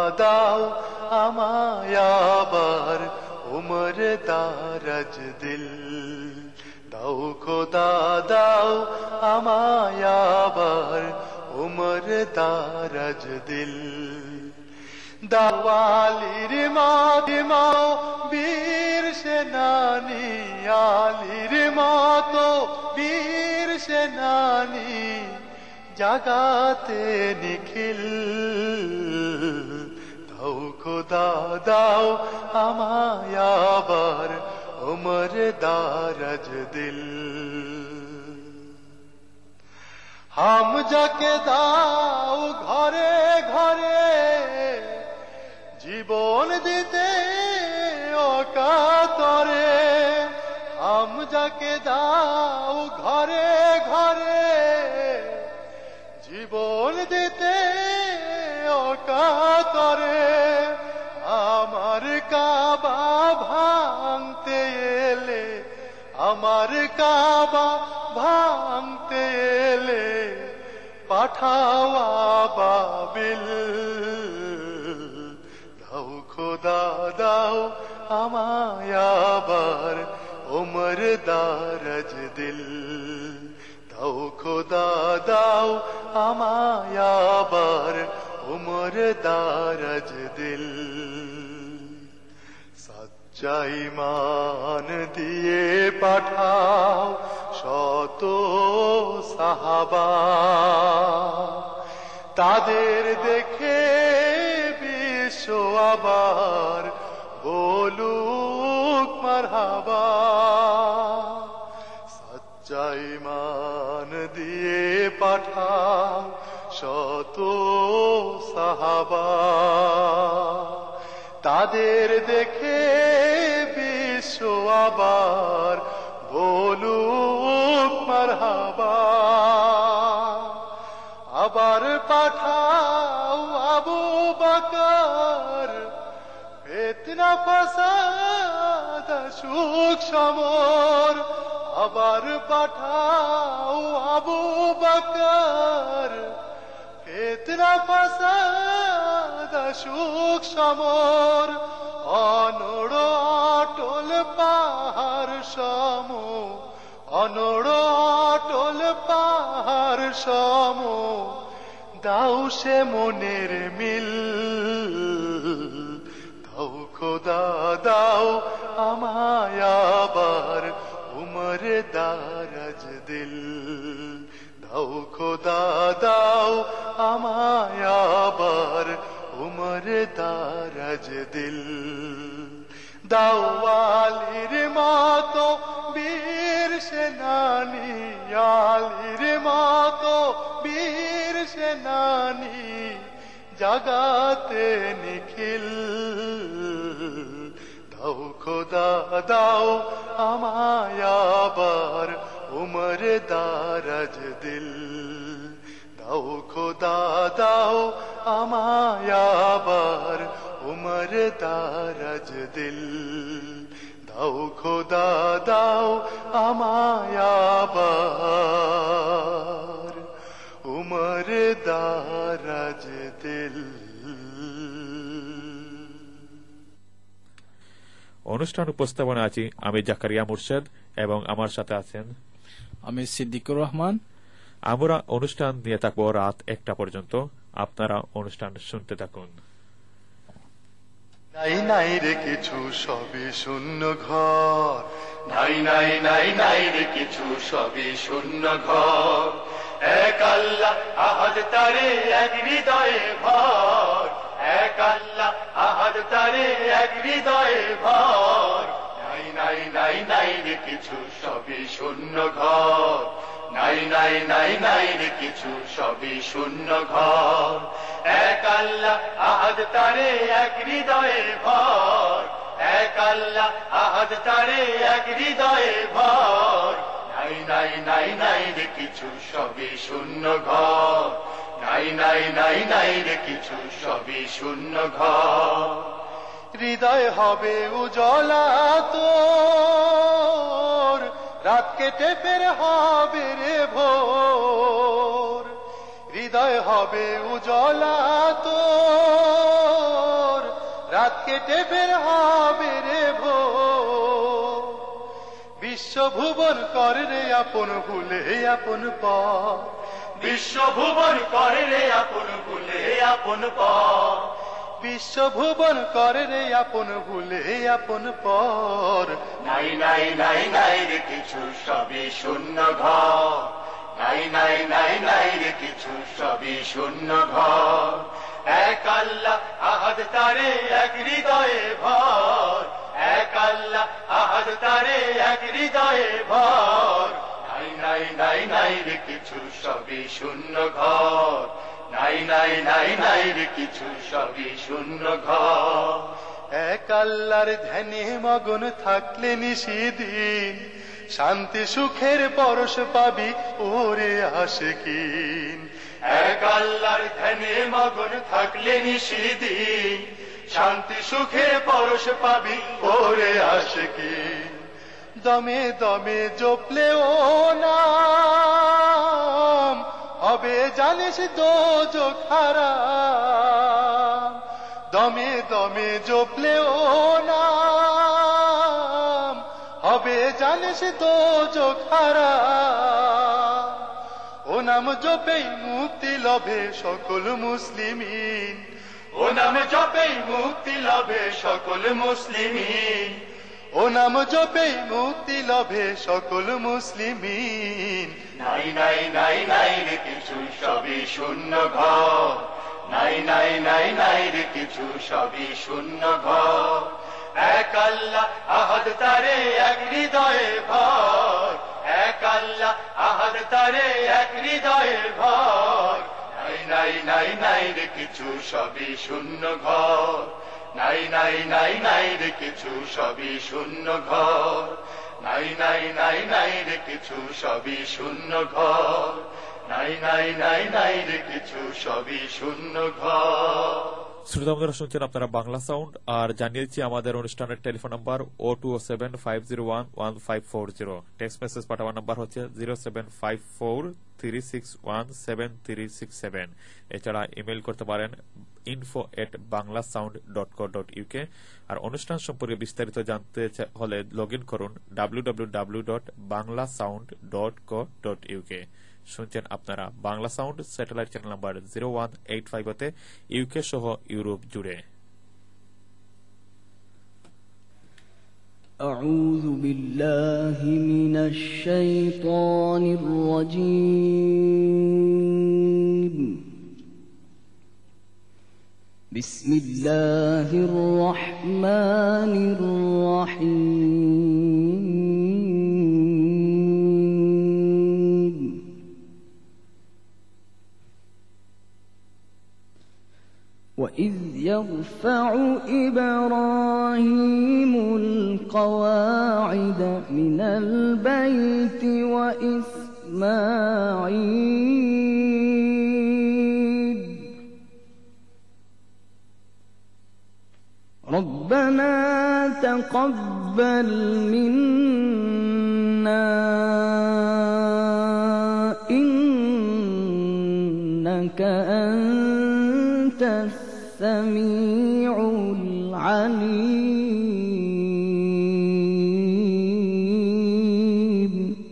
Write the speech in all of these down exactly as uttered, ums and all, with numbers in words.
দাও আমায় আবার উমর দারাজ দিল, দাও খোদা দাও আমায় আবার উমর দারাজ দিল। দাওয়ালির মাও বীর সেনানি, আলির মতো বীর সেনানি জাগাতে নিখিল, দাও খোদা দাও আমায় আবার উমর দারাজ দিল। হামজাকে দাও ঘরে ঘরে জীবন দিতে অকাতরে, হামজাকে দাও ঘরে ঘরে জীবন দিতে অকাতরে, আমার কাবা ভাঙতে এলে, আমার কাবা ভাঙতে এলে পাঠাও আবাবিল, দাও খোদা দাও আমায় আবার উমর দারাজ দিল, দাও খোদা দাও আমায় আবার উমর দারাজ দিল। সচ্চা ঈমান দিয়ে পাঠাও শত সাহাবা, তাদের দেখে বিশ্ব আবার বলুক মারহাবা। সচ্চা ঈমান দিয়ে পাঠাও শত সাহাবা, তাদের দেখে বিশ্ব আবার বলুক মারহাবা। আবার পাঠাও আবু বকর, ফিতনা ফাসাদ সুখ সমর, আবার পাঠাও আবু বকর, ফিতনা ফাসাদ সুখ সমর, অনড় অটল পাহাড় সম, অনড় অটল পাহাড় সম, দাও সে মনের মিল, দাও খোদা দাও আমায় আবার উমর দারাজ দিল, দাও খোদা দাও আমায় আবার উমর দারাজ দিল। দাও আলির মতো বীর সেনানি, আলির মতো বীর সেনানি জাগাতে নিখিল, দাও খোদা দাও আমায় আবার উমর দারাজ দিল, দাও খোদা দাও আমায় আবার উমর দারাজ দিল, দাও খোদা দাও আমায় আবার উমর দারাজ দিল। অনুষ্ঠান উপস্থাপনা আছি আমি জাকারিয়া মুর্শেদ এবং আমার সাথে আছেন আমি সিদ্দিকুর রহমান। আমরা অনুষ্ঠান নিয়ে থাকবো রাত একটা পর্যন্ত। আপনারা অনুষ্ঠান শুনতে থাকুন। নাই নাই রে কিছু সবই শূন্য ঘর, নাই নাই নাই নাই রে কিছু সবই শূন্য ঘর, এক আল্লাহ আহাদ তারে এক হৃদয়ে ভর, এক আল্লাহ আহাদ তারে এক হৃদয়ে ভর, নাই নাই নাই নাই রে কিছু সবই শূন্য ঘর, নাই নাই নাই নাই রে কিছু সবই শূন্য ঘর, এক আল্লাহ আহাদ তারে এক হৃদয়ে ভর, এক আল্লাহ আহাদ তারে এক হৃদয়ে ভর, নাই নাই নাই নাই রে কিছু সবই শূন্য ঘর, নাই নাই নাই নাই রে কিছু সবই শূন্য ঘর। হৃদয় হবে উজলা তোর, রাত কেটে ফের হবে রে ভোর, হৃদয় হবে উজলা তোর, রাত কেটে বের হবে রে ভোর, বিশ্বভুবন করে রে আপন ভুলে আপন পর, বিশ্বভুবন করে রে আপন ভুলে আপন পর, বিশ্বভুবন করে রে আপন ভুলে আপন পর। নাই নাই নাই নাই রে কিছু সবই শূন্য ঘর, নাই নাই নাই নাই রে কিছু সবই শূন্য ঘর। এক আল্লাহ আহাদ তারে এক হৃদয়ে ভর, এক আল্লাহ আহাদ তারে এক হৃদয়ে ভর। নাই নাই নাই নাই রে কিছু সবই শূন্য ঘর, নাই নাই নাই নাই রে কিছু সবই শূন্য ঘর। এক আল্লাহর ধ্যানে মগন থাকলে নিশিদিন, শান্তি সুখের পরশ পাবি ওরে আশিকিন। এক আল্লাহর ধ্যানে মগন থাকলে নিশিদিন, শান্তি সুখের পরশ পাবি ওরে আশিকিন। দমে দমে জপলে ও নাম, হবে জানিস দোজখ হারাম। দমে দমে জপলে ও নাম, হবে জানিস দোজখ হারাম। ও নাম জপেই মুক্তি লভে সকল মুসলিমিন, ও নাম জপেই মুক্তি লভে সকল মুসলিমিন, ও নাম জপেই মুক্তি লভে সকল মুসলিমিন। নাই নাই নাই নাই রে কিছু সবই শূন্য ঘর, নাই নাই নাই নাই রে কিছু সবই শূন্য ঘর। এক আল্লাহ আহাদ তারে এক হৃদয়ে ভর, এক আল্লাহ আহাদ তারে এক হৃদয়ে ভর। নাই নাই নাই নাই রে কিছু সবই শূন্য ঘর, নাই নাই নাই নাই রে কিছু সবই শূন্য ঘর, নাই নাই নাই নাই রে কিছু সবই শূন্য ঘর, নাই নাই নাই নাই রে কিছু সবই শূন্য ঘর। শ্রোতা বন্ধুরা, শুনছেন আপনারা বাংলা সাউন্ড। আর জানিয়েছি আমাদের অনুষ্ঠানের telephone number o two o seven five zero one one five four zero. Text message পাঠাবার নাম্বার হচ্ছে zero seven five four three six one seven three six seven. এছাড়া ইমেল করতে পারেন info at Bangla sound dot co dot UK. আর অনুষ্ঠান সম্পর্কে বিস্তারিত জানতে হলে লগ ইন করুন W W W dot Bangla sound dot co dot UK. শুনছেন আপনারা Bangla sound satellite channel number zero one eight five তে ইউকে সহ ইউরোপ জুড়ে। أعوذ بالله من الشيطان الرجيم. بسم الله الرحمن الرحيم. وإذ يرفع إبراهيم القواعد من البيت وإسماعيل ربنا تقبل منا إنك أنت السميع العليم.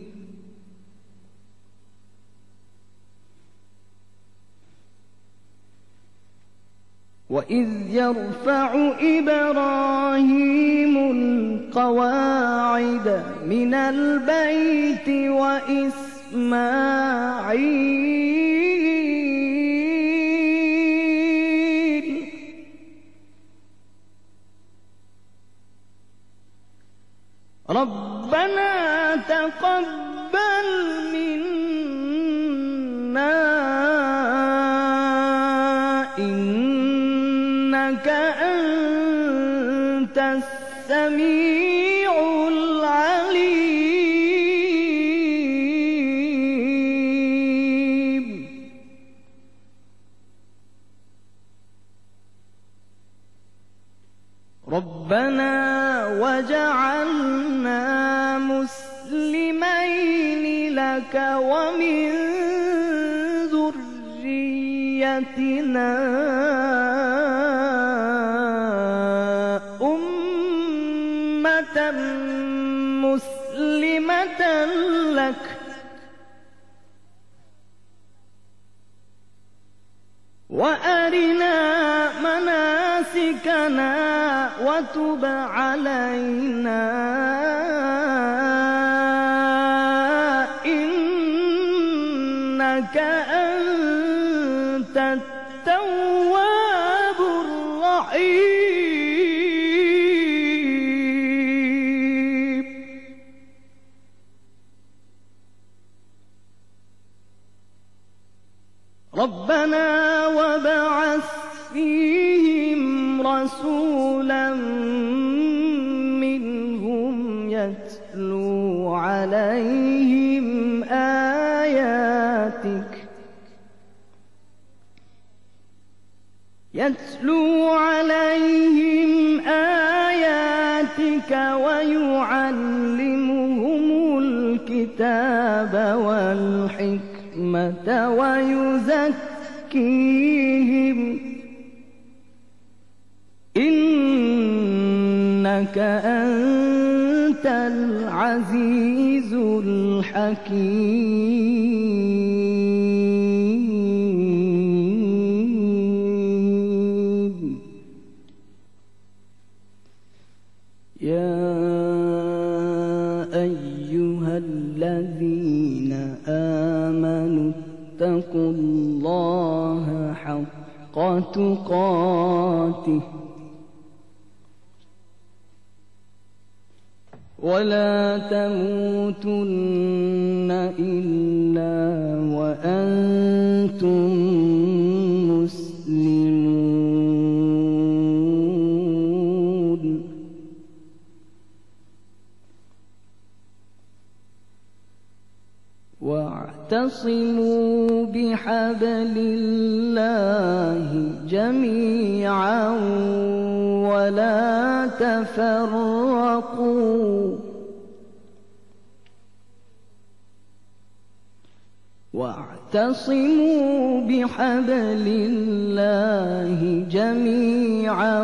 وإذ يرفع إبراهيم القواعد من البيت وإسماعيل ربنا تقبل منا إنك أنت السميع العليم. ربنا وجعلنا مسلمين لك ومن ذريتنا وأرنا مناسكنا وتب علينا إنك أنت التواب الرحيم ربنا وابعث فيهم رسولا منهم يتلو عليهم آياتك يتلو عليهم آياتك ويعلمهم الكتاب والحكمة ويزكيهم إنك أنت العزيز الحكيم يا أيها الذين آمنوا اتقوا الله حق تقاته ولا تموتن إلا وأنتم مسلمون واعتصموا بحبل الله جميعا ولا تفرقوا واعتصموا بحبل الله جميعا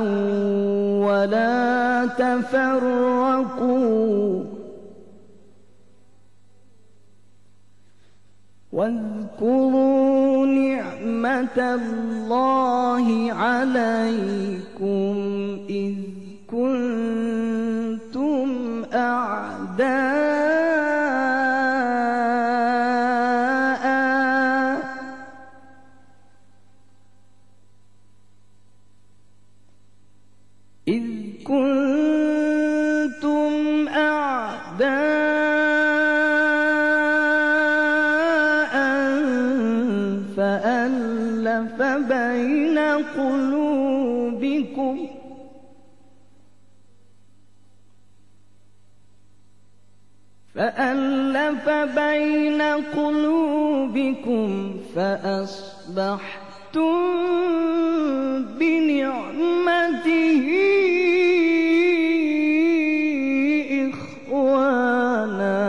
ولا تفرقوا واذكروا نعمة الله عليكم إذ كنتم أعداء إذ كنتم أعداء فألف بين قلوبكم فألف بين قلوبكم فأصبحتم بنعمته إخوانا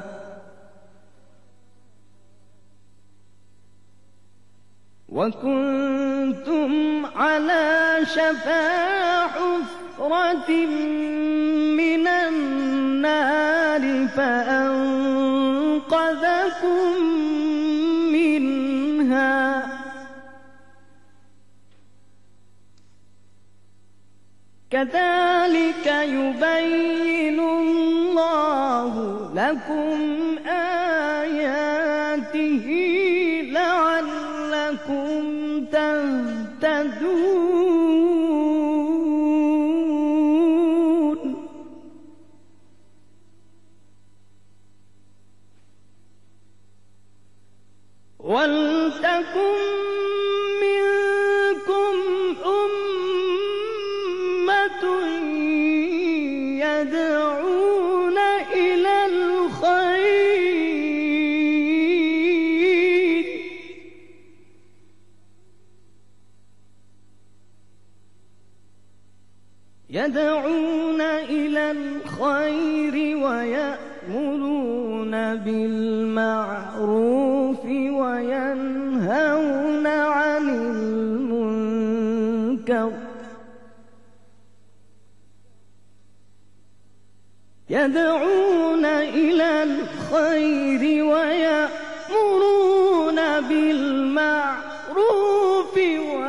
وكنتم على شفا حفرة من النار فأنقذكم منها كذلك يبين الله لكم آياته لعلكم تهتدون ولتكن منكم أمة يدعون إلى الخير يدعون إلى الخير ويأمرون بالمعروف وينهون عن المنكر يدعون إلى الخير ويأمرون بالمعروف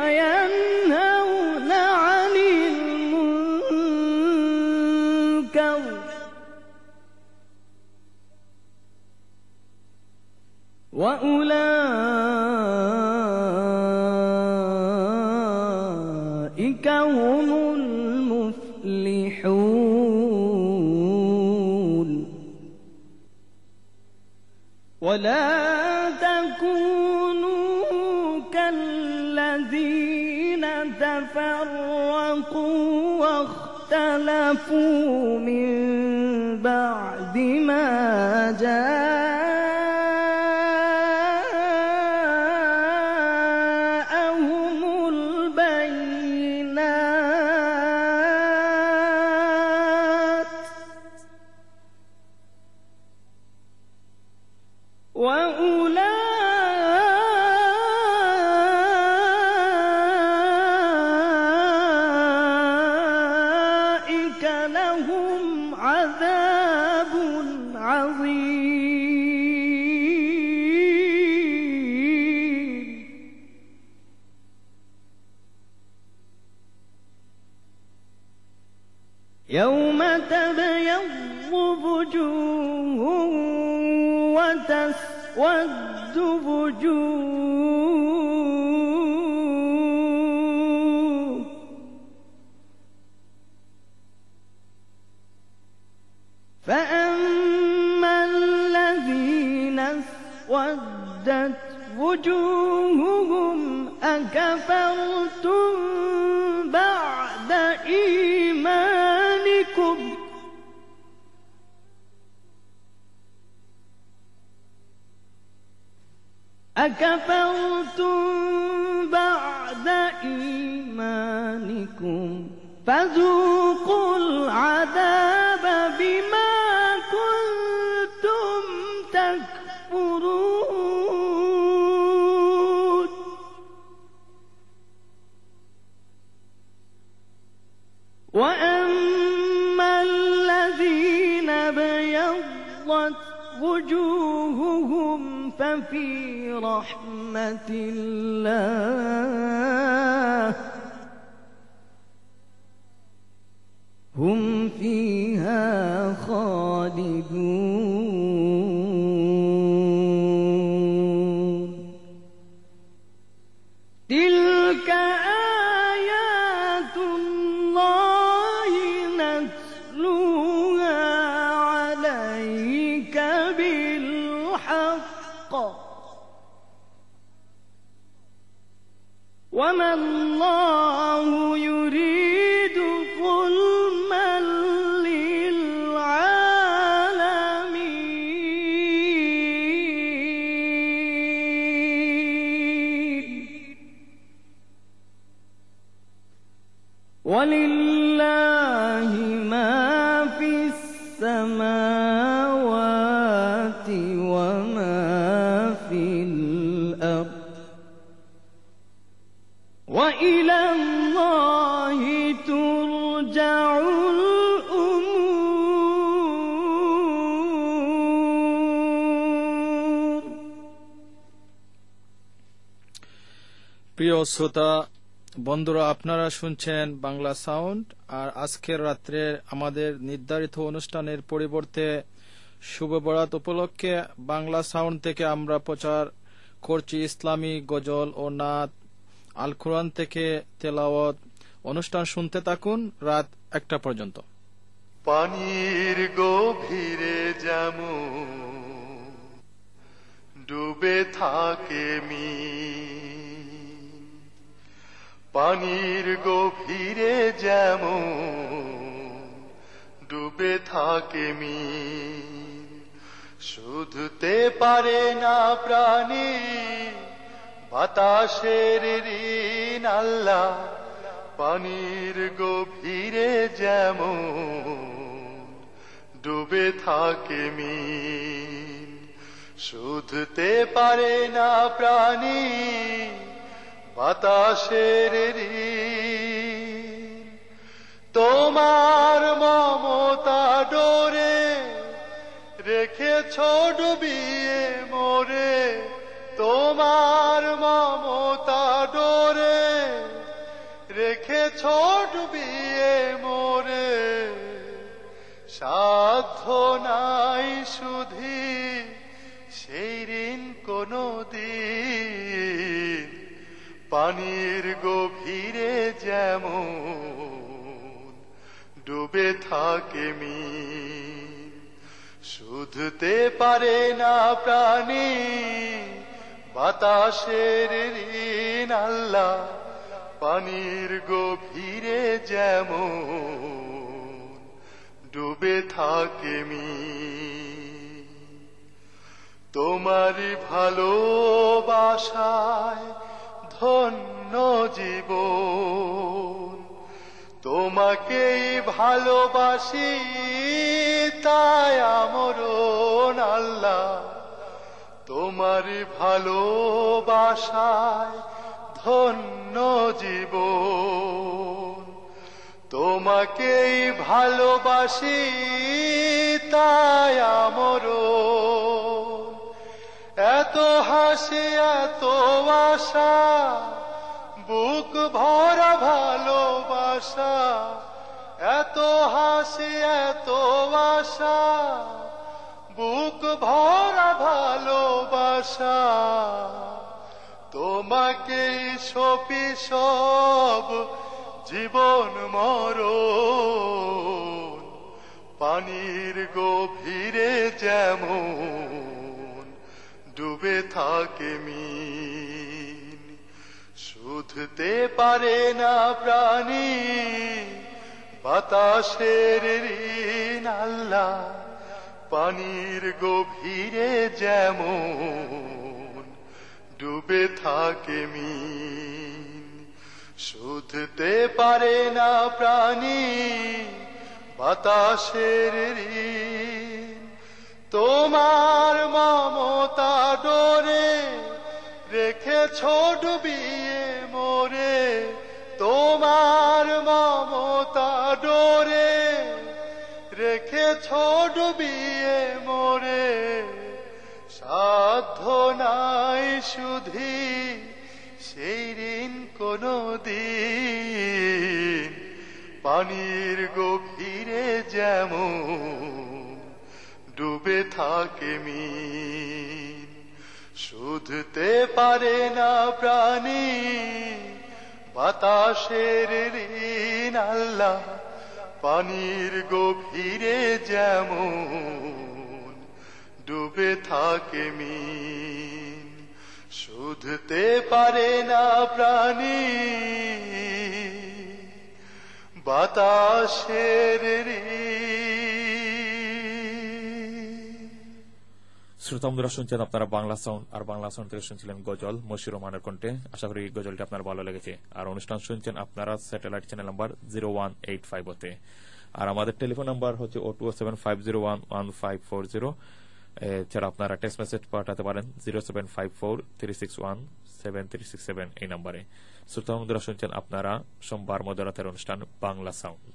أولئك هم المفلحون ولا تكونوا كالذين تفرقوا واختلفوا من بعد ما جاءهم البينات وأولئك لهم عذاب عظيم يوم تبيض وجوه وتسود وجوه فأما الذين اسودت وجوههم أكفرتم بعد إيمانكم أكفرتم بعد إيمانكم فذوقوا العذاب بما كنتم تكفرون وأما الذين ابيضت وجوههم ففي رحمة الله هم فيها خالدون تلك آيات الله نتلوها عليك بالحق وما الله يريد ظلما للعالمين ولله ما في السماوات وما في الأرض وإلى الله ترجع الأمور প্রিয় শ্রোতা বন্ধুরা, আপনারা শুনছেন বাংলা সাউন্ড। আর আজকের রাত্রে আমাদের নির্ধারিত অনুষ্ঠানের পরিবর্তে শুভ বরাত উপলক্ষে বাংলা সাউন্ড থেকে আমরা প্রচার করছি ইসলামী গজল ও নাত, আল কোরআন থেকে তেলাওয়াত। অনুষ্ঠান শুনতে থাকুন রাত একটা পর্যন্ত। পানির গভীরে যেমন ডুবে থাকে মিন, পানির গভীরে যেমন ডুবে থাকে মিন, শুধতে পারে না প্রাণী বাতাসের ঋণ আল্লাহ, পানির গভীরে যেমন ডুবে থাকে মিন, শুধতে পারে না প্রাণী বাতাসের ঋণ। তোমার মমতা ডোরে রেখেছ ডুবিয়ে মোরে, তোমার মমতা ডোরে রেখেছ ডুবিয়ে মোরে, সাধ্য নাই শুধি সেই ঋণ কোনো দিন পানির গভীরে যেমন ডুবে থাকে মিন, শুধতে পারে না প্রাণী বাতাসের ঋণ আল্লাহ, পানির গভীরে যেমন ডুবে থাকে মিন। তোমার ভালোবাসায় ধন্য জীবন, তোমাকেই ভালোবাসি তাই আমরণ আল্লাহ, তোমার ভালোবাসায় ধন্য জীবন, তোমাকেই ভালোবাসি তাই আমরণ। এত হাসি এত আশা বুক ভরা ভালোবাসা, এত হাসি এত আশা বুক ভরা ভালোবাসা, তোমাকেই সপি সব জীবন মরণ, পানির গভীরে যেমন ডুবে থাকে মিন, শুধতে পারে না প্রাণী বাতাসের ঋণ আল্লাহ, পানির গভীরে যেমন ডুবে থাকে মিন, শুধতে পারে না প্রাণী বাতাসের ঋণ। তোমার মমতা ডোরে রেখেছ ডুবিয়ে মোরে, তোমার মমতা ডোরে রেখেছ ডুবিয়ে মোরে, সাধ্য নাই শুধি সেই ঋণ কোনো দিন, পানির গভীরে যেমন ডুবে থাকে মিন, শুধতে পারে না প্রাণী বাতাসের ঋণ আল্লাহ, পানির গভীরে যেমন ডুবে থাকে মিন, শুধতে পারে না প্রাণী বাতাসের শ্রোতা বন্ধুরা, শুনছেন আপনারা বাংলা সাউন্ড, আর বাংলা সাউন্ড থেকে শুনছিলেন গজল মশির রহমানের কণ্ঠে। আশা করি গজলটি আপনার ভালো লেগেছে। আর অনুষ্ঠান শুনছেন আপনারা satellite channel number zero one eight five হতে, আর আমাদের টেলিফোন নাম্বার হচ্ছে o two seven five zero one one five four zero. এছাড়া আপনারা টেক্সট মেসেজ পাঠাতে পারেন zero seven five four three six one seven three six seven এই নাম্বারে। শ্রোতা বন্ধুরা, শুনছেন আপনারা সোমবার মধ্যরাতের অনুষ্ঠান বাংলা সাউন্ড।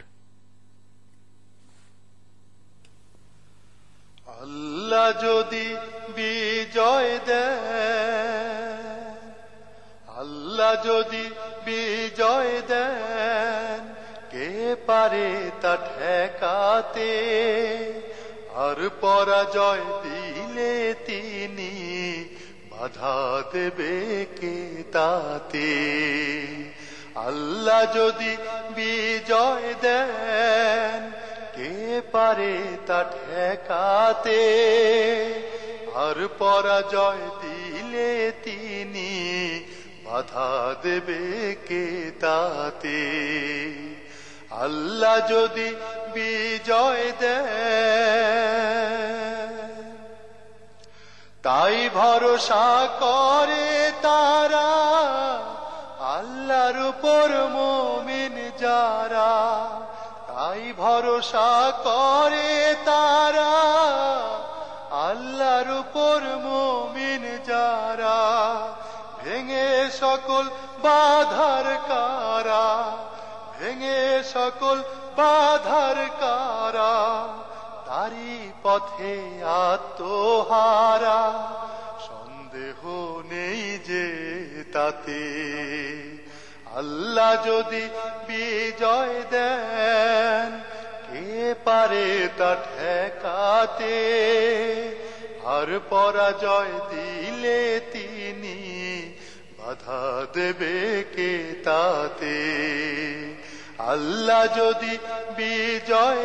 আল্লাহ যদি বিজয় দেন, আল্লাহ যদি বিজয় দেন, কে পারে তা ঠেকাতে, আর পরাজয় দিলে তিনি বাধা দেবে কে তাতে। আল্লাহ যদি বিজয় দেন, কে পারে তা ঠেকাতে, আর পরাজয় দিলে তিনি বাধা দেবে কে তাতে। আল্লাহ যদি বিজয় দেন, তাই ভরসা করে তারা আল্লাহর উপর মুমিন যারা, তাই ভরসা করে তারা আল্লাহর উপর মুমিন যারা, ভেঙে সকল বাধার কারা, ভেঙে সকল বাধার কারা, তারি পথে আত্মহারা, সন্দেহ নেই যে তাতে। আল্লাহ যদি বিজয় দেন, কে পারে তা ঠেকাতে, আর পরাজয় দিলে তিনি বাধা দেবে কে তাতে? আল্লাহ যদি বিজয়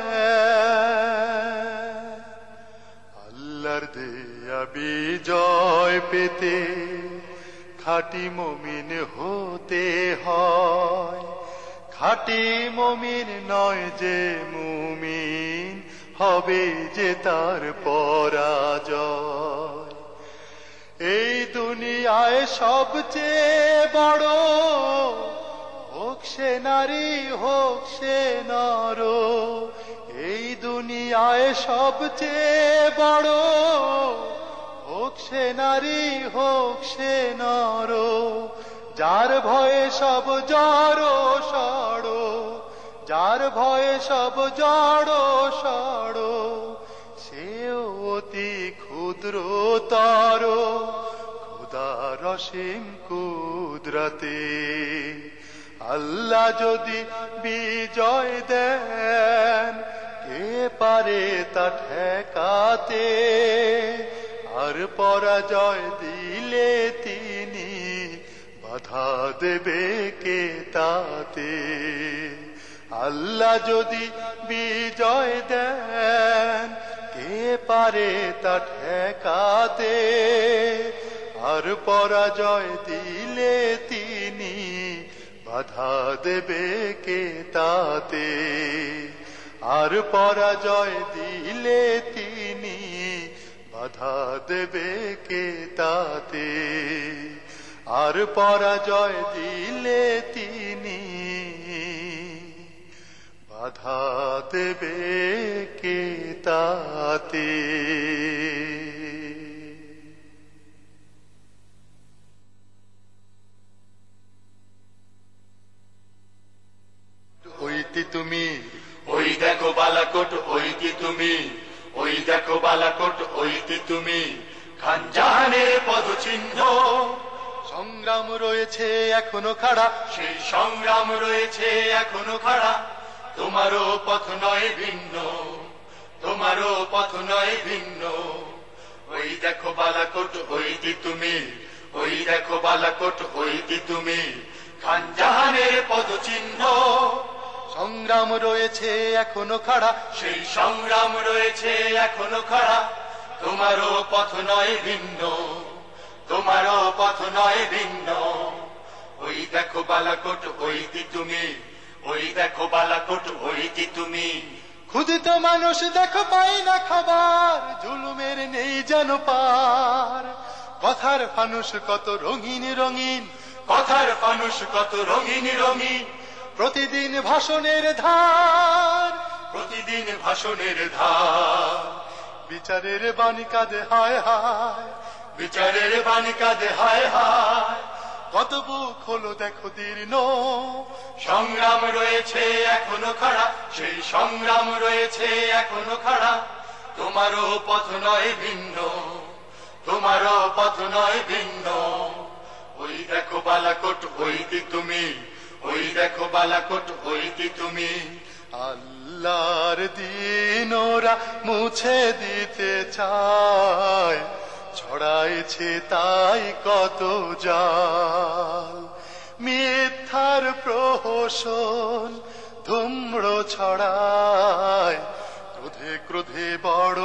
দেয়, আল্লাহর দেয়া বিজয় পেতে খাঁটি মুমিন হতে হয়। খাঁটি মুমিন নয় যে মুমিন হবে যে তার পরাজয়। এই দুনিয়ায় সবচেয়ে বড়, হোক সে নারী হোক সে নর, এই দুনিয়ায় সবচেয়ে বড়, হোক সে নারী হোক সে নর, যার ভয়ে সব জড় সড়, যার ভয়ে সব জড় সড়, সে অতি ক্ষুদ্রতর খোদার অসীম কুদরতে। আল্লাহ যদি বিজয় দেন, কে পারে তা ঠেকাতে? আর পরাজয় দিলে তিনি বাধা দেবে কে তাতে? আল্লাহ যদি বিজয় দেন, কে পারে তা ঠেকাতে? আর পরাজয় দিলে তিনি বাধা দেবে কে তাতে? আর পরাজয় দিলে তিনি বাধা দেবে কে তাতে? আর পরাজয় দিলে তিনি বাধা দেবে কে তাতে? ওইতি তুমি, ওই দেখো বালাকোট, ওইতি তুমি, ওই দেখো বালাকোট, ওইতি তুমি, খান জাহানের পদচিহ্ন। সংগ্রাম রয়েছে এখনো খাড়া, সেই সংগ্রাম রয়েছে এখনো খাড়া, তোমারও পথ নয় ভিন্ন, তোমারও পথ নয় ভিন্ন। ওই দেখো বালাকোট, ওইতি তুমি, ওই দেখো বালাকোট, ওইতি তুমি, খান জাহানের পদচিহ্ন। সংগ্রাম রয়েছে এখনো খাড়া, সেই সংগ্রাম রয়েছে এখনো খাড়া, তোমারও পথ নয় ভিন্ন, তোমারও পথ নয় ভিন্ন। ওই দেখো বালাকোট, ওইতি তুমি, ওই দেখো বালাকোট, ওইতি তুমি। ক্ষুদিত মানুষ দেখো পাই না খাবার, জুলুমের নেই যেন পার। কথার ফানুষ কত রঙিন রঙিন, কথার ফানুষ কত রঙিন রঙিন, প্রতিদিন ভাষণের ধার, প্রতিদিন ভাষণের ধার। বিচারের বাণী কাঁদে হায় হায়, বিচারের বাণী কাঁদে হায় হায়। কত বুক হলো দেখো দীর্ণ, সংগ্রাম রয়েছে এখনো খাড়া, সেই সংগ্রাম রয়েছে এখনো খাড়া, তোমারও পথ নয় ভিন্ন, তোমারও পথ নয় ভিন্ন। ওই দেখো বালাকোট, ওইতি তুমি, ওই দেখো বালাকোট, ওইতি তুমি। আল্লাহর দিন ওরা মুছে দিতে চায়, ছড়াইছে তাই কত জাল। মিথ্যার প্রহসন ধূম্র ছড়ায়, ক্রোধে ক্রোধে বড়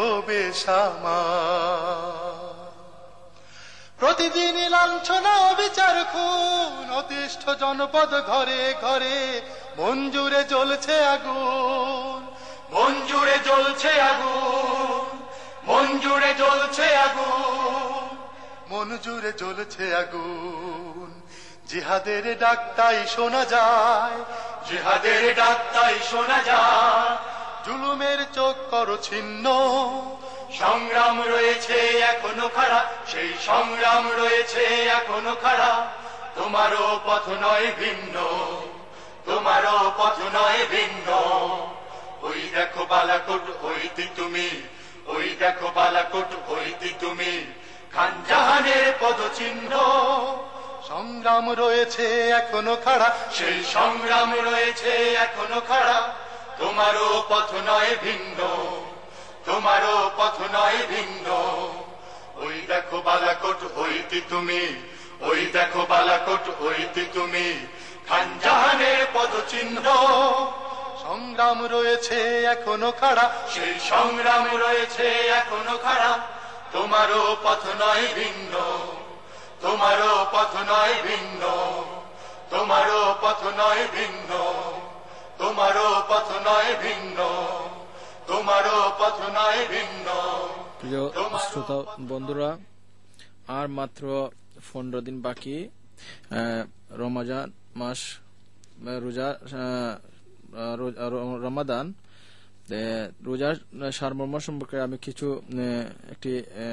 বেসামাল। প্রতিদিন লাঞ্ছনা অবিচার খুন, অতিষ্ঠ জনপদ ঘরে ঘরে, মন জুড়ে জ্বলছে আগুন, মন জুড়ে জ্বলছে আগুন, মন জুড়ে জ্বলছে আগুন, মন জুড়ে জ্বলছে আগুন। জিহাদের ডাক তাই শোনা যায়, জিহাদের ডাক তাই শোনা যায়। জুলুমের চোখ করো ছিন্ন, সংগ্রাম রয়েছে এখনো খাড়া, সেই সংগ্রাম রয়েছে এখনো খাড়া, তোমারও পথ নয় ভিন্ন, তোমারও পথ নয় ভিন্ন। ওই দেখো বালাকোট, ওইতি তুমি, ওই দেখো বালাকোট, ওইতি তুমি, খান জাহানের পদচিহ্ন। সংগ্রাম রয়েছে এখনো খাড়া, সেই সংগ্রাম রয়েছে এখনো খাড়া, তোমারও পথ নয় ভিন্ন, তোমারও পথ নয় ভিন্ন। ওই দেখো বালাকোট, ওইতি তুমি, ওই দেখো বালাকোট, ওই তুমি খানজাহানের পদচিহ্ন। সংগ্রাম রয়েছে এখনো খাড়া, সেই সংগ্রাম রয়েছে এখনো খাড়া। তোমারও পথ নয় ভিন্ন, তোমারও পথ নয় ভিন্ন, তোমারও পথ নয় ভিন্ন, তোমারও পথ নয় ভিন্ন, তোমারও পথ নয় ভিন্ন। প্রিয় শ্রোতা বন্ধুরা, আর মাত্র পনেরো দিন বাকি রমজান মাস, রোজা রমাদান। রোজার সারমর্ম সম্পর্কে আমি কিছু একটি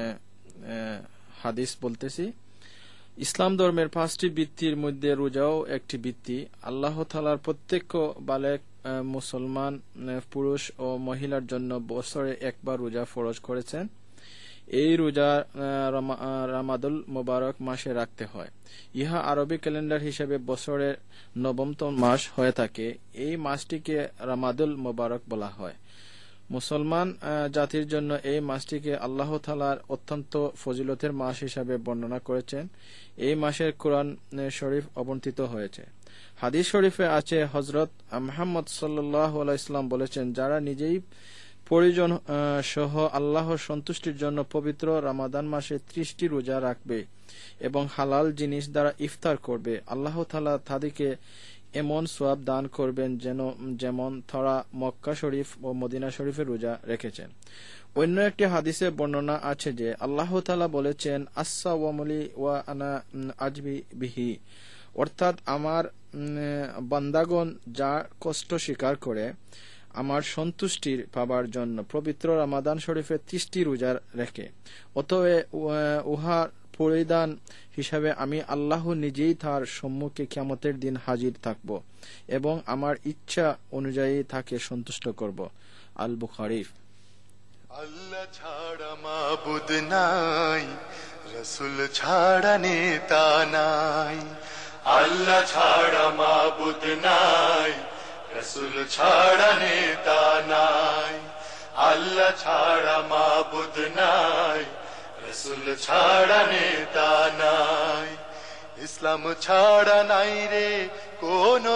হাদিস বলতেছি। ইসলাম ধর্মের পাঁচটি বৃত্তির মধ্যে রোজাও একটি বৃত্তি। আল্লাহ তাআলার প্রত্যেক বালেক মুসলমান পুরুষ ও মহিলার জন্য বছরে একবার রোজা ফরজ করেছেন। এই রোজা রামাদুল মোবারক মাসে রাখতে হয়। ইহা আরবি ক্যালেন্ডার হিসেবে বছরের নবমতম মাস হয়ে থাকে। এই মাসটিকে রামাদুল মোবারক বলা হয়। মুসলমান জাতির জন্য এই মাসটিকে আল্লাহ তাআলার অত্যন্ত ফজিলতের মাস হিসাবে বর্ণনা করেছেন। এই মাসের কোরআন শরীফ অবতীর্ণ হয়েছে। হাদিস শরীফে আছে, হযরত মুহাম্মদ সাল্লাল্লাহু আলাইহি ওয়াসাল্লাম বলেছেন, যারা নিজেই পরিজন সহ আল্লাহর সন্তুষ্টির জন্য পবিত্র রমাদান মাসে ত্রিশটি রোজা রাখবে এবং হালাল জিনিস দ্বারা ইফতার করবে, আল্লাহ তাআলা তাদেরকে এমন সওয়াব দান করবেন যেন যেমন তারা মক্কা শরীফ ও মদিনা শরীফের রোজা রেখেছেন। অন্য একটি হাদিসে বর্ণনা আছে যে আল্লাহ তাআলা বলেছেন, আস-সাওমুলি ওয়া আনা আজবি বিহি, অর্থাৎ আমার বান্দাগণ যা কষ্ট স্বীকার করে আমার সন্তুষ্টির পাবার জন্য পবিত্র রমাদান শরীফে ত্রিশটি রোজা রেখে, অতএব উহার পরিধান হিসাবে আমি আল্লাহ নিজেই তার সম্মুখে কিয়ামতের দিন হাজির থাকব এবং আমার ইচ্ছা অনুযায়ী তাকে সন্তুষ্ট করব। আল বুখারী। আল্লাহ ছাড়া মাবুদ নাই, রাসূল ছাড়া নেতা নাই। আল্লাহ ছাড়া মাবুদ নাই, রাসূল ছাড়া নেতা নাই। আল্লাহ ছাড়া মাবুদ নাই, রাসূল ছাড়া নেতা নাই। ইসলাম ছাড়া নাই রে কোন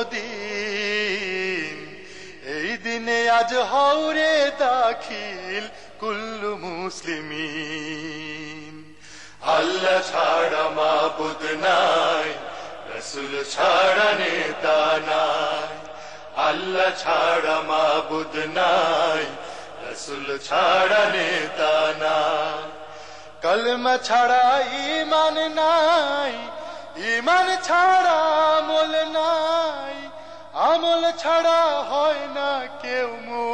দিন, এই দিনে আজ হওরে দাখিল কুল্লু মুসলিমিন। আল্লাহ ছাড়া মাবুদ নাই, রাসূল ছাড়া নেতা নাই। আল্লাহ ছাড়া মাবুদ নাই, রাসূল ছাড়া নেতা নাই। কলমা ছাড়া ঈমান নাই, ঈমান ছাড়া আমল নাই, আমল ছাড়া হয় না কেউ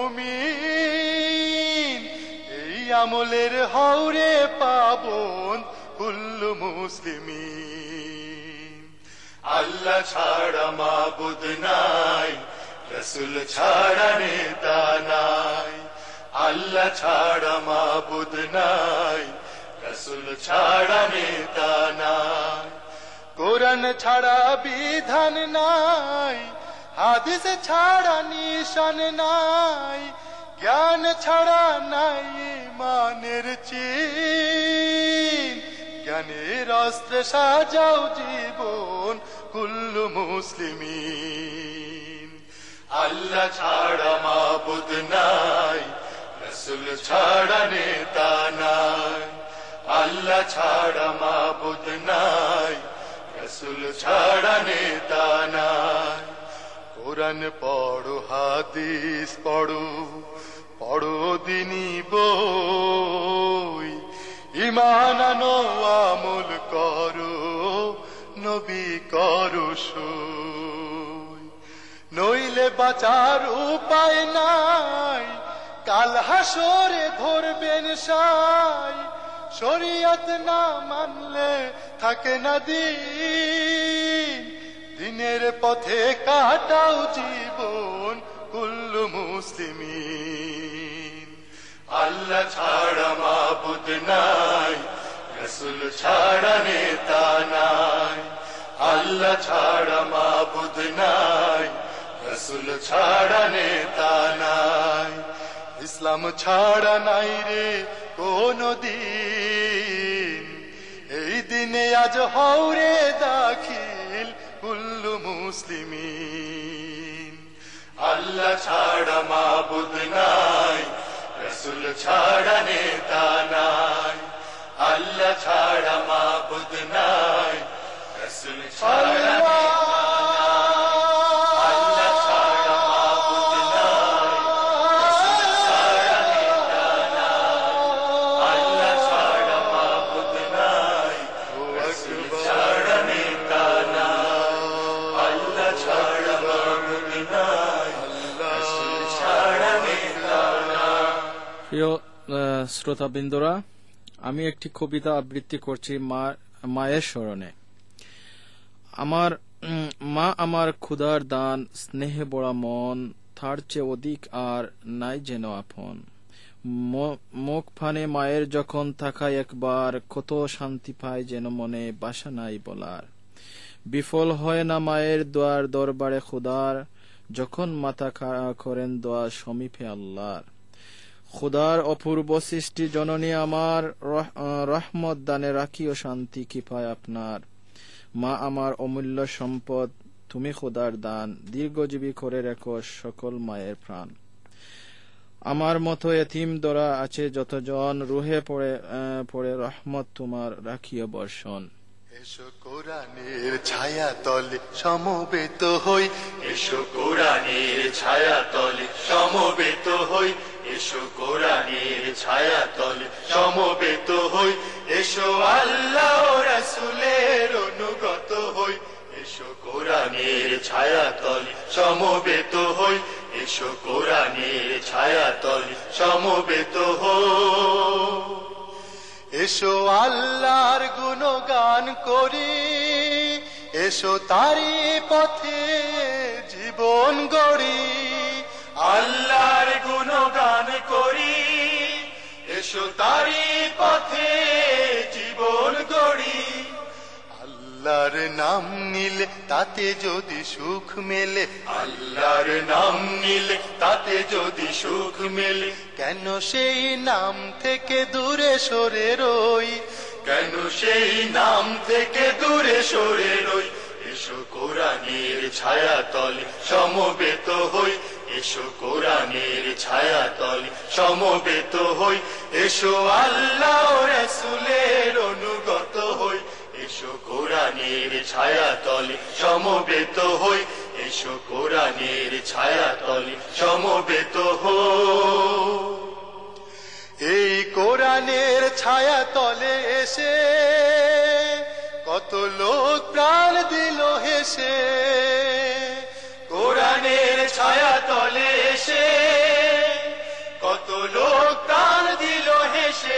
মুমিন। এই আমলের হওরে পাবন কুল্লু মুসলিমিন। আল্লাহ ছাড়া মাবুদ নাই, রাসূল ছাড়া নেতা নাই। আল্লাহ ছাড়া মাবুদ নাই, রাসূল ছাড়া নেতা নাই। কোরআন ছাড়া বিধান নাই, হাদিস ছাড়া নিশান নাই, জ্ঞান ছাড়া নাই ঈমানের চিহ্ন। জ্ঞানের অস্ত্রে সাজাও জীবন কুল্লু মুসলিমিন। আল্লাহ ছাড়া মাবুদ নাই, রাসূল ছাড়া নেতা নাই। আল্লাহ ছাড়া মাবুদ নাই, রাসূল ছাড়া নেতা নাই। কোরআন পড়ো, হাদিস পড়ো, পড়ো দিনী বই, ঈমান আনো আমল করো, নবী করো সই। নইলে বাঁচার উপায় নাই, কাল হাসরে ধরবেন সাই। শরীয়ত না মানলে থাকে না দিন, দিনের পথে কাটাও জীবন কুল্লু মুসলিমিন। আল্লাহ ছাড়া মাবুদ নাই, রাসূল ছাড়া নেতা নাই। আল্লাহ ছাড়া মাবুদ নাই, রাসূল ছাড়া নেতা নাই। ইসলাম ছাড়া নাই রে কোন দিন, এই দিন দিনে আজ হওরে দাখিল কুল্লু মুসলিমিন। আল্লাহ ছাড়া মাবুদ নাই, রাসূল ছাড়া নেতা নাই। আল্লাহ ছাড়া মাবুদ নাই, রাসূল ছাড়া নেতা নাই। আল্লাহ ছাড়া মাবুদ নাই, রাসূল ছাড়া নেতা নাই। আল্লাহ ছাড়া মাবুদ নাই, রাসূল ছাড়া নেতা নাই। আল্লাহ ছাড়া মাবুদ নাই, রাসূল ছাড়া নেতা নাই। প্রিয় শ্রোতাবৃন্দরা, আমি একটি কবিতা আবৃত্তি করছি মা- মায়ের স্মরণে। আমার উম, মা আমার ক্ষুধার দান, স্নেহে বড়া মন, তার চেয়ে অধিক আর নাই যেন আপন। ম- মুখ ফানে মায়ের যখন তাকায় একবার, কত শান্তি পায় যেন মনে, বাসা নাই বলার। বিফল হয় না মায়ের দোয়ার দরবারে খুদার, যখন মাথা খাড়া করেন দোয়া সমীপে আল্লাহর। খুদার অপূর্ব সৃষ্টি জননী আমার, রহ- রহমত দানে রাখিও শান্তি কি পায় আপনার। মা আমার অমূল্য সম্পদ, তুমি খুদার দান, দীর্ঘজীবী করে রেখো সকল মায়ের প্রাণ। আমার মতো এতিম দরা আছে যতজন, রুহে পড়ে আহ, পড়ে রহমত তোমার রাখিও বর্ষণ। এসো কোরআনের ছায়া তলে সমবেত হই, এসো কোরআনের ছায়া তলে সমবেত হই। এসো কোরআনের ছায়া তলে সমবেত হই। এসো আল্লাহ ও রাসূলের অনুগত হই। এসো কোরআনের ছায়া তলে সমবেত হই। এসো কোরআনের ছায়া তলে সমবেত হই। এসো আল্লাহর গুণগান করি, এসো তারি পথে জীবন গড়ি। আল্লাহর গুণগান করি, এসো তারি পথে জীবন গড়ি। আল্লাহর নাম নিলে তাতে যদি সুখ মেলে, আল্লাহর নাম নিলে তাতে যদি সুখ মেলে, কেন সেই নাম থেকে দূরে সরে রই। কেন সেই নাম থেকে দূরে সরে রই। এসো কোরআনের ছায়া তলে সমবেত হই। এসো কোরআনের ছায়া তলে সমবেত হই। এসো আল্লাহ ও রাসূলের অনুগত হই। এসো কোরআনের ছায়া তলে সমবেত হই। এসো কোরআনের ছায়া তলে সমবেত হই। এই কোরআনের ছায়া তলে এসে কত লোক প্রাণ দিল হেসে। কোরআনের ছায়া তলে এসে কত লোক প্রাণ দিল হেসে।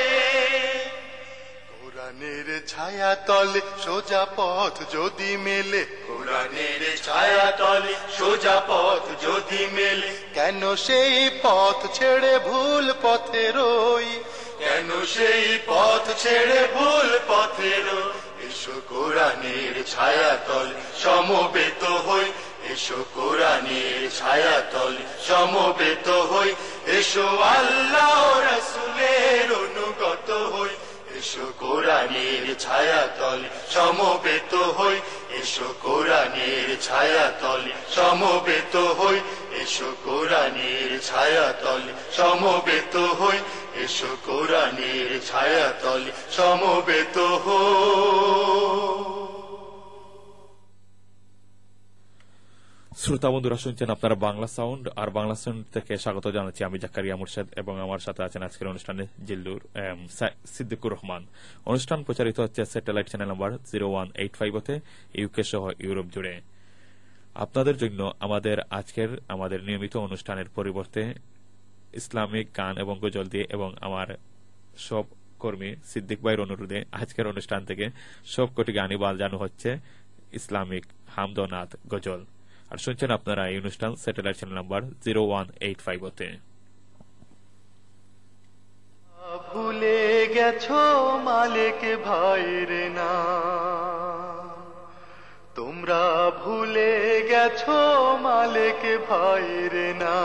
কোরআনের ছায়া তলে সোজা পথ যদি মেলে, কোরআনের ছায়া তলে সোজা পথ যদি মেলে, কেন সেই পথ ছেড়ে ভুল পথে রই। কেন সেই পথ ছেড়ে ভুল পথে রই। এসো কোরআনের ছায়া তলে সমবেত হই। এসো কোরআনের ছায়া তলে সমবেত হই। এসো আল্লাহ ও রাসূলের অনুগত হই। এসো কোরআনের ছায়া তলে সমবেত হই। এসো কোরআনের ছায়া তলে সমবেত হই। এসো কোরআনের ছায়া তলে সমবেত হই। এসো কোরআনের ছায়া তলে সমবেত হই। শ্রোতা বন্ধুরা, শুনছেন আপনারা বাংলা সাউন্ড, আর বাংলা সাউন্ড থেকে স্বাগত জানাচ্ছি আমি জাকারিয়া মুর্শেদ, এবং আমার সাথে আছেন আজকের অনুষ্ঠানে জিল্লুর সিদ্দিকুর রহমান। অনুষ্ঠান প্রচারিত হচ্ছে satellite channel number zero one eight five হতে ইউকে সহ ইউরোপ জুড়ে। আপনাদের জন্য আমাদের আজকের আমাদের নিয়মিত অনুষ্ঠানের পরিবর্তে ইসলামিক গান এবং গজল দিয়ে এবং আমার সব কর্মী সিদ্দিক ভাইয়ের অনুরোধে আজকের অনুষ্ঠান থেকে সব কটি গানই বাজানো হচ্ছে ইসলামিক হামদনাথ গজল। আর শুনছেন আপনারা এই অনুষ্ঠান satellite channel number zero one eight five হতে। ভুলে গেছো মালিক ভাইয়ের না, তোমরা ভুলে গেছো মালিক ভাইয়ের না,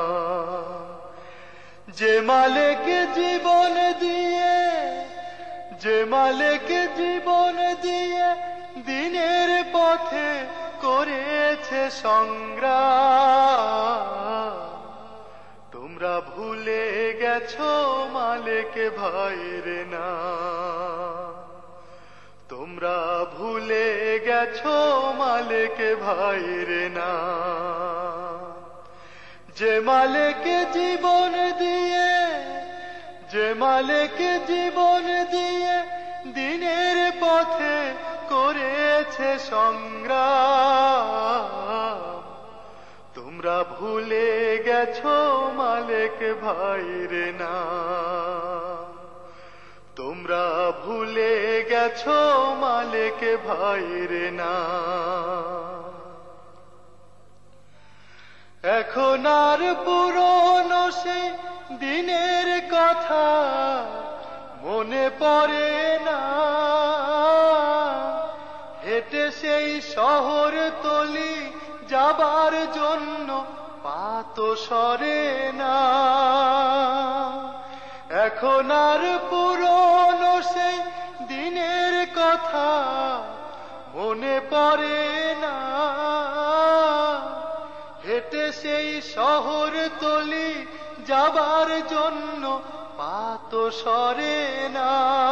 যে মালিক জীবন দিয়ে যে মালিক জীবন দিয়ে দিনের পথে করেছে সংগ্রাম, তোমরা ভুলে গেছো মালিক ভাইয়ের না, তোমরা ভুলে গেছো মালিক ভাইয়ের না। যে মালিক জীবন দিয়ে যে মালিক জীবন দিয়ে দিনের পথে করেছে সংগ্রাম, তোমরা ভুলে গেছো মালিক ভাইরে না, তোমরা ভুলে গেছো মালিক ভাইরে না। এখন আর পুরনো সেই দিনের কথা মনে পড়ে না, হেঁটে সেই শহর তলি যাবার জন্য পা তো সরে না। এখন আর পুরনো সেই দিনের কথা মনে পড়ে না, হেঁটে সেই শহর তলি যাবার জন্য পা তো সরে না।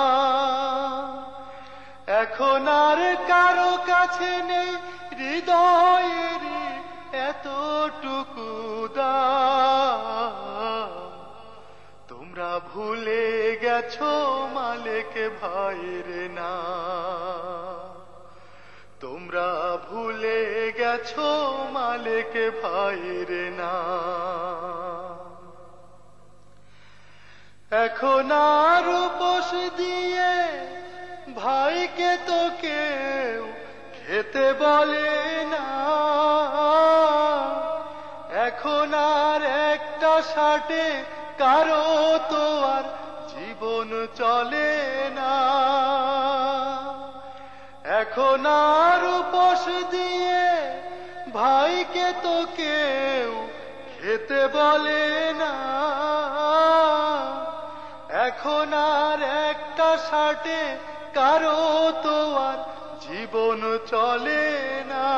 এখন আর কারো কাছে নেই হৃদয়ের এতটুকু দাম, তোমরা ভুলে গেছো মালিক ভাইয়ের না, তোমরা ভুলে গেছো মালিক ভাইয়ের না। এখন আর উপোস দিয়ে ভাইকে তো কেউ খেতে বলে না, এখন আর একটা ষাটে কারো তো আর জীবন চলে না। এখন আর উপোস দিয়ে ভাইকে তো কেউ খেতে বলে না, এখন আর একটা ষাটে কারো তো আর জীবন চলে না।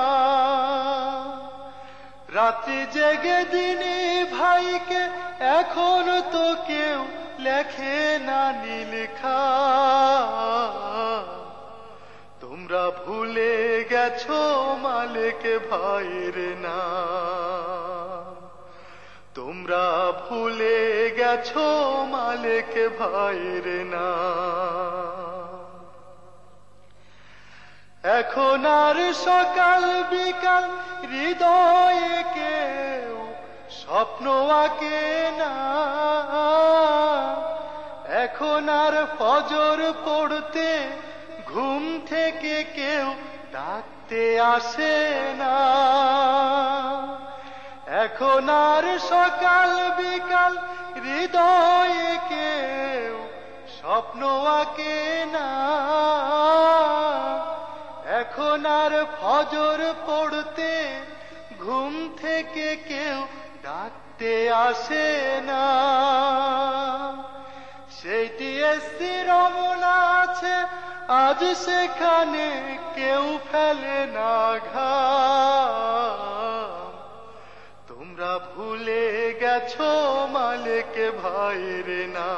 রাত্রি জেগে দিনে ভাইকে এখন তো কেউ লেখে না নীলখা, তোমরা ভুলে গেছো মালিক ভাইয়ের না, তোমরা ভুলে গেছো মালিক ভাইয়ের না। এখন আর সকাল বিকাল হৃদয়ে কেউ স্বপ্ন আঁকে না, এখন আর ফজর পড়তে ঘুম থেকে কেউ ডাকতে আসে না, এখন আর সকাল বিকাল হৃদয়ে কেউ স্বপ্ন আঁকে না, এখন আর ফজর পড়তে ঘুম থেকে কেউ ডাকতে আসে না। সেইটি এসি রমনা আছে আজ সেখানে কেউ ফেলে না ঘাম, তোমরা ভুলে গেছো মালিক ভাইয়ের না,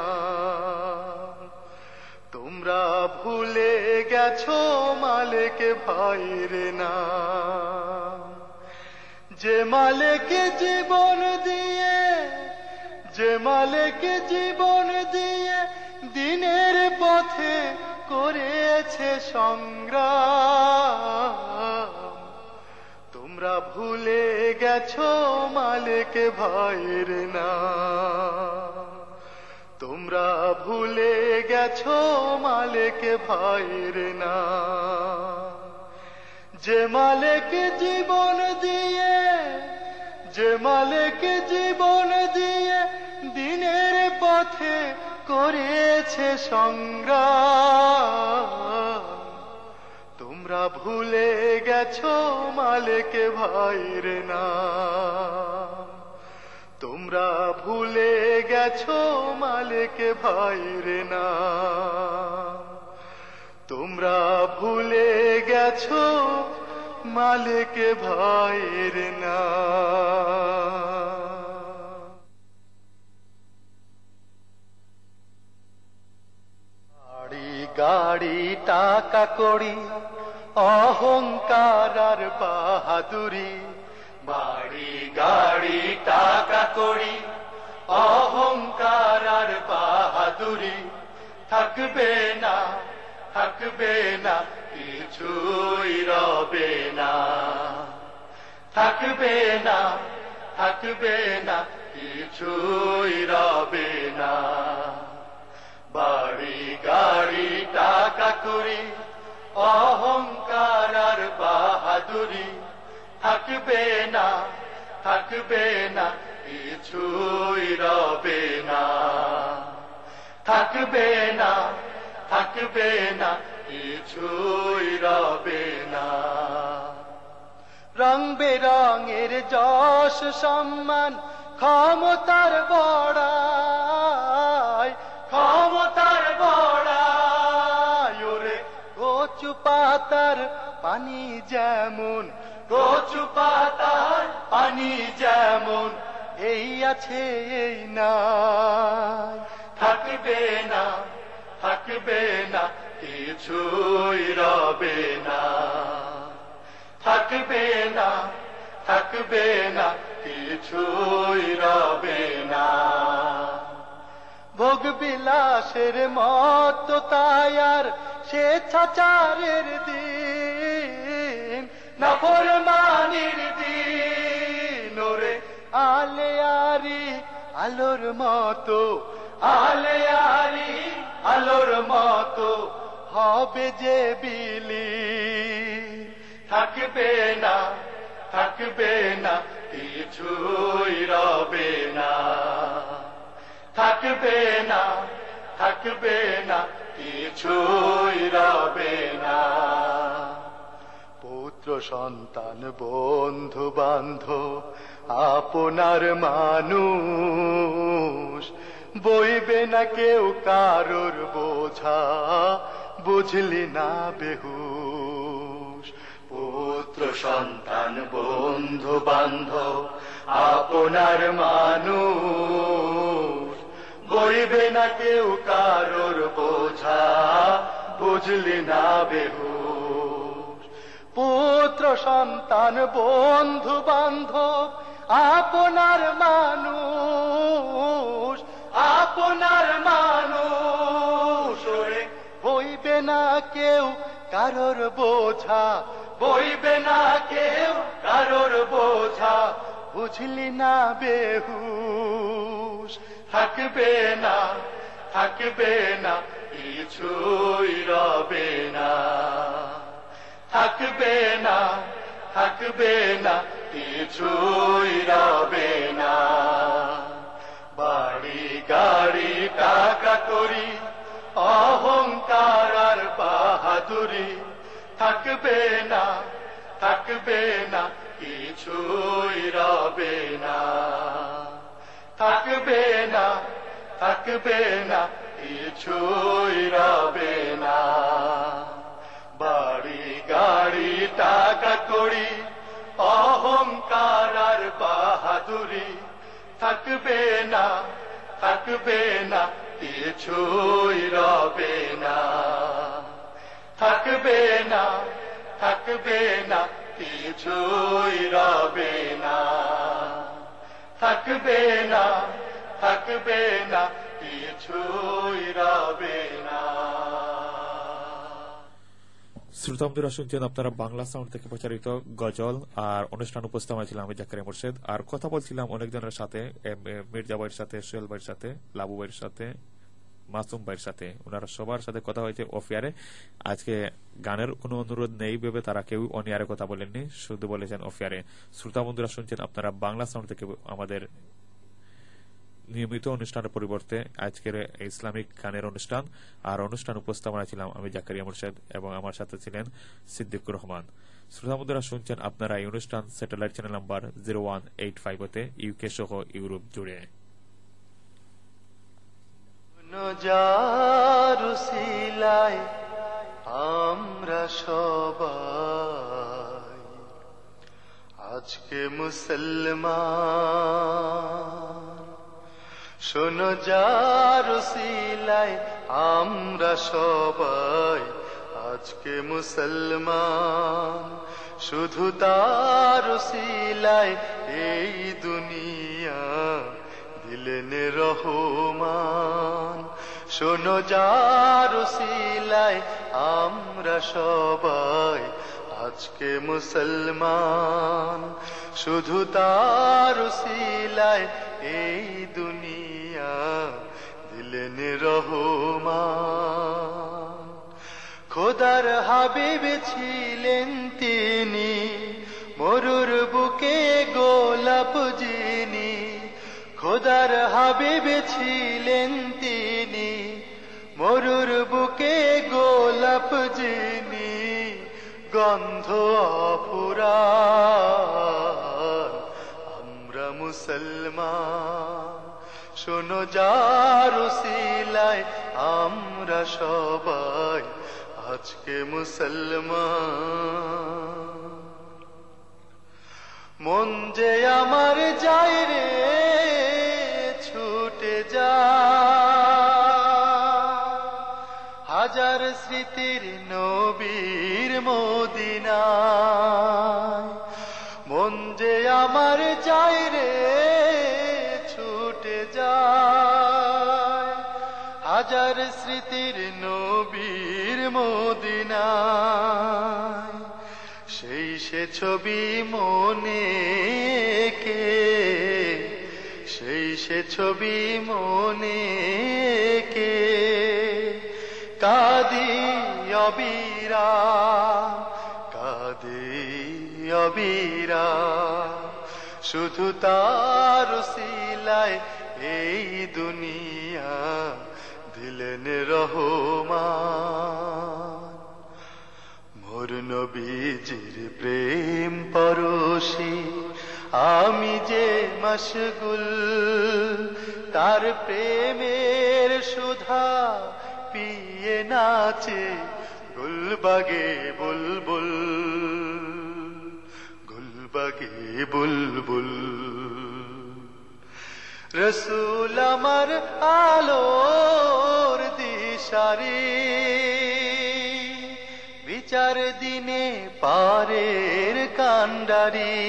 তোমরা ভুলে গেছো মালিক ভাইয়ের না। যে মালিক জীবন দিয়ে যে মালিক জীবন দিয়ে দিনের পথে করেছে সংগ্রাম, তোমরা ভুলে গেছো মালিক ভাইয়ের না, তোমরা ভুলে গেছো মালিক ভাইয়ের না। যে মালিক জীবন দিয়ে যে মালিক জীবন দিয়ে দিনের পথে করেছে সংগ্রাম, তোমরা ভুলে গেছো মালিক ভাইয়ের না, তোমরা ভুলে গেছো মালিক ভাইয়ের না। তোমরা ভুলে গেছো মালিক ভাইয়ের না। গাড়ি গাড়ি টাকা কড়ি অহংকার আর বাহাদুরি, বাড়ি গাড়ি টাকা কড়ি অহংকার আর বাহাদুরি থাকবে না, থাকবে না, কিছুই রবে না, থাকবে না, থাকবে না, কিছুই রবে না। বাড়ি গাড়ি টাকা কড়ি অহংকার আর বাহাদুরি থাকবে না, থাকবে না, কিছুই রবে না, থাকবে না, থাকবে না, কিছুই রবে না। রং বেরঙের যশ সম্মান ক্ষমতার বড়াই, ক্ষমতার বড়াই, ওরে কচু পাতার পানি যেমন, কচু পাতার পানি যেমন, এই আছে এই নাই, থাকবে না, থাকবে না, কিছুই রবে না, থাকবে না, থাকবে না, কিছুই রবে না। ভোগ বিলাসের মত তাই আর স্বেচ্ছাচারের দিন, নাফরমানির দিন, ওরে আলে আরি আলোর মতো, আলে আরি আলোর মতো হবে যে বিলি, থাকবে না, থাকবে না, কিছুই রবে না, থাকবে না, থাকবে না, কিছুই রবে না। পুত্র সন্তান বন্ধু বান্ধব আপনার মানুষ, বইবে না কেউ কারোর বোঝা, বুঝলি না বেহুশ। পুত্র সন্তান বন্ধু বান্ধব আপনার মানুষ, বইবে না কেউ কারোর বোঝা, বুঝলি না বেহুশ। পুত্র সন্তান বন্ধু বান্ধব আপনার মানুষ, আপনার মানুষ, ওরে বইবে না কেউ কারোর বোঝা, বইবে না কেউ কারোর বোঝা, বুঝলি না বেহুশ। থাকবে না, থাকবে না, কিছুই রবে না, থাকবে না, থাকবে না, কিছুই রবে না। বাড়ি গাড়ি টাকা কড়ি অহংকার আর বাহাদুরি থাকবে না, থাকবে না, কিছুই রবে না, থাকবে না, থাকবে না, কিছুই রবে না। বাড়ি গাড়ি টাকা কড়ি অহংকার আর বাহাদুরি থাকবে না, থাকবে না, কিছুই রবে না, থাকবে না, থাকবে না, কিছুই রবে না, থাকবে না, থাকবে না, কিছুই রবে না। শ্রোতা বন্ধুরা, শুনছেন আপনারা বাংলা সাউন্ড থেকে প্রচারিত গজল, আর অনুষ্ঠান উপস্থাপনা ছিলাম আমি জাকারিয়া মোর্শেদ। আর কথা বলছিলাম অনেকজনের সাথে, মির্জা ভাইয়ের সাথে, সোহেল ভাইয়ের সাথে, লাবু ভাইয়ের সাথে, মাসুম ভাইয়ের সাথে, ওনারা সবার সাথে কথা হয়েছে অফিয়ারে। আজকে গানের কোনো অনুরোধ নেই ভেবে তারা কেউ অনিয়ারে কথা বলেননি, শুধু বলেছেন অফিয়ারে। শ্রোতা বন্ধুরা, শুনছেন আপনারা বাংলা সাউন্ড থেকে আমাদের নিয়মিত অনুষ্ঠানের পরিবর্তে আজকের ইসলামিক গানের অনুষ্ঠান। আর অনুষ্ঠান উপস্থাপনা ছিলাম আমি জাকারিয়া মোর্শেদ এবং আমার সাথে ছিলেন সিদ্দিকুর রহমান। শ্রোতা বন্ধুরা, শুনছেন আপনারা এই অনুষ্ঠান satellite channel number zero one eight five হতে ইউকে সহ ইউরোপ জুড়ে। আমরা সবাই আজকে মুসলমান। শোনো যার উসিলায় আমরা সবাই আজকে মুসলমান, শুধু তার উসিলায় এই দুনিয়া দিলেন রহমান। শোনো যার উসিলায় আমরা সবাই আজকে মুসলমান, শুধু তার উসিলায় এই দুনিয়া দিলেন রহমান। খোদার হাবিব ছিলেন তিনি, মরুর বুকে গোলাপ যিনি। খোদার হাবিব ছিলেন তিনি, মরুর বুকে গোলাপ যিনি। গন্ধ অফুরান আমরা মুসলমান, শোনো যার উসিলায় আমরা সবাই আজকে মুসলমান। মন যে আমার যায় রে ছুটে যায়, হাজার স্মৃতির নবীর মদিনায়। মন যে আমার যায় রে ছুটে যায়, হাজার স্মৃতির নবীর মদিনায়। সেই সে ছবি মনে কে, সেই সে ছবি মনে কে। কাঁদি অবিরা, কাঁদি অবিরা, শুধু তার উসিলায় এই দুনিয়া দিলেন রহমান। মোর নবীজির প্রেম পরশি আমি যে মশগুল, তার প্রেমের সুধা পিয়ে নাচে গুলবাগে বুলবুল, গুলবাগে বুলবুল। রসুল আমার আলোর দিশারি, বিচার দিনে পারের কান্ডারি।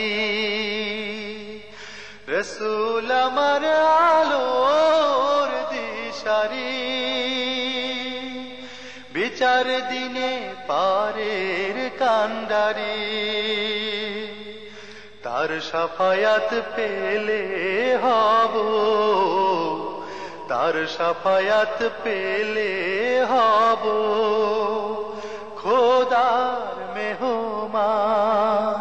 রসুল আমার আলোর দিশারি, বিচার দিনে পারের কান্ডারি। তার সাফায়াত পেলে হব, তার সাফায়াত পেলে হব খোদার মেহমান,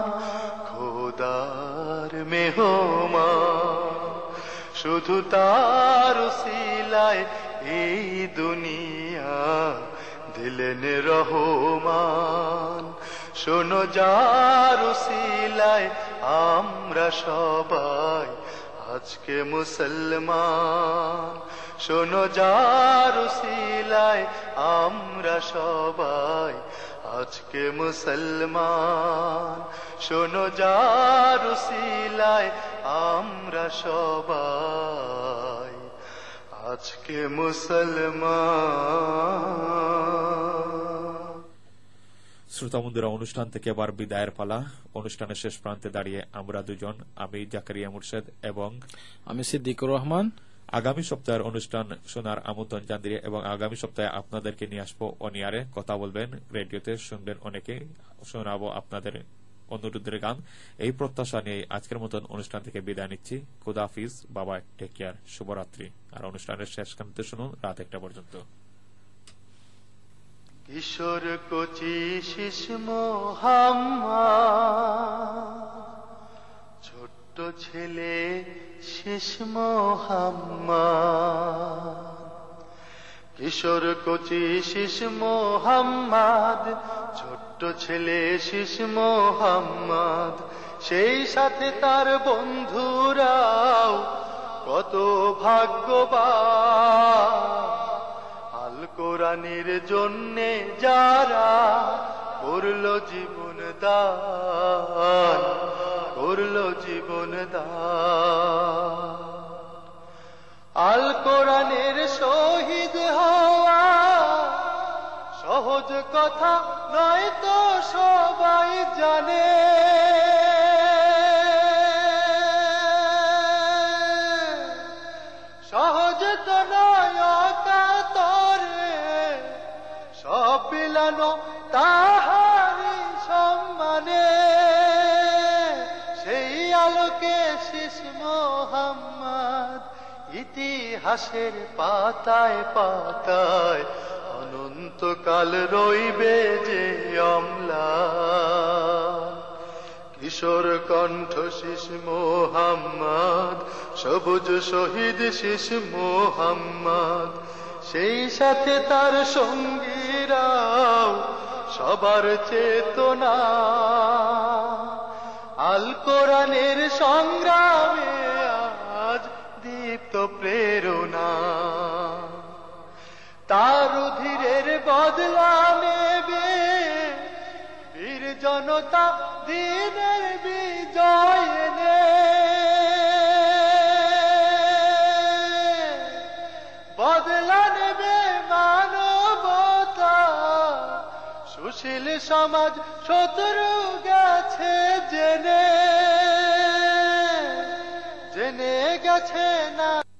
খোদার মেহমান। শুধু তার উসিলায় এই দুনিয়া দিলেন রহমান। শোনো যার উসিলায় আমরা সবাই আজকে মুসলমান, শোনো যার উসিলায় আমরা সবাই আজকে মুসলমান। শোনো যার উসিলায় আমরা সবাই আজকে মুসলমান। শ্রোতা বন্ধুরা, অনুষ্ঠান থেকে এবার বিদায়ের পালা। অনুষ্ঠানের শেষ প্রান্তে দাঁড়িয়ে আমরা দুজন, আমি জাকারিয়া মুর্শেদ এবং আমি সিদ্দিকুর রহমান, আগামী সপ্তাহের অনুষ্ঠান শোনার আমন্ত্রণ জানিয়ে এবং আগামী সপ্তাহে আপনাদেরকে নিয়ে আসবো অনিয়ারে, কথা বলবেন, রেডিওতে শুনবেন অনেকে, শোনাবো আপনাদের অনুরোধের গান। এই প্রত্যাশা নিয়ে আজকের মতন অনুষ্ঠান থেকে বিদায় নিচ্ছি। খুদা হাফিজ, বাবা, টেক কেয়ার, শুভরাত্রি। আর অনুষ্ঠানের শেষ গানতে শুনুন রাত একটা পর্যন্ত। কিশোর কচি শিশ মোহাম্মদ, ছোট্ট ছেলে শিশ মোহাম্মদ। কিশোর কচি শিশ মোহাম্মদ, ছোট্ট ছেলে শিশ মোহাম্মদ। সেই সাথে তার বন্ধুরাও কত ভাগ্যবান। আল কোরআনের জন্যে যারা করলো জীবন দান, করলো জীবন দান। আল কোরআনের শহীদ হওয়া সহজ কথা নয় তো সবাই জানে, সহজ তো নয় অকাতরে সব বিলানো তাহারি সম্মানে। সেই আলোকে শিশ মোহাম্মদ ইতিহাসের পাতায় পাতায় অনন্তকাল রইবে যে অম্লান। কিশোর কণ্ঠ শিশ মোহাম্মদ, সবুজ শহীদ শিশ মোহাম্মদ, সেই সাথে তার সঙ্গীরাও সবার চেতনা। আল কোরআনের সংগ্রামে আজ দীপ্ত প্রেরণা, তার উধিরের বদলা নেবে বীর জনতা দিনের বিজয় এনে। বদলা নেবে মানবতা, সুশীল সমাজ শত্রু গেছে জেনে, জেনে গেছে না।